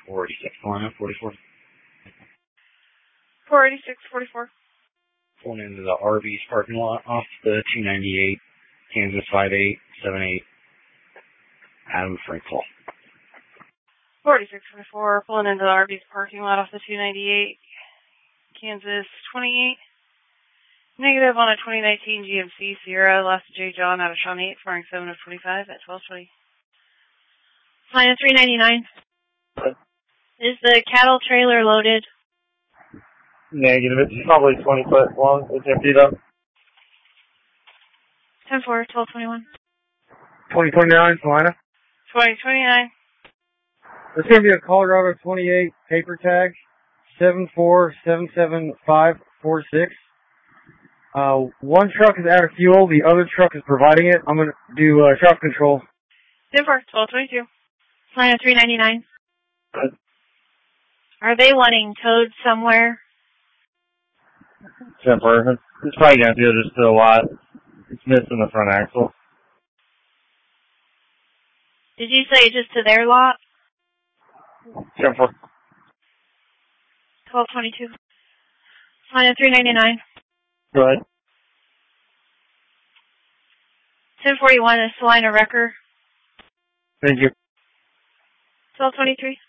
486, Helena, 44. 486, 44. Pulling into the Arby's parking lot off the 298, Kansas 5878. Adam Frankel. 46, 44. Pulling into the Arby's parking lot off the 298, Kansas 28. Negative on a 2019 GMC Sierra, lost to J. John out of Shawn 8, firing 7 of 25 at 12:20. Line of 399. Is the cattle trailer loaded? Negative. It's probably 20 foot long. It's empty though. 10-4, 1221. 2029, Salina. 2029. There's going to be a Colorado 28 paper tag, 7477546. One truck is out of fuel, the other truck is providing it. I'm going to do traffic control. 10-4, 1222. Line of 399. Good. Are they wanting towed somewhere? Temper. It's probably going to do just a lot. It's missing the front axle. Did you say just to their lot? Temper. 1222. Line of 399. Go ahead. 1041 is Salina Wrecker. Thank you. 1223.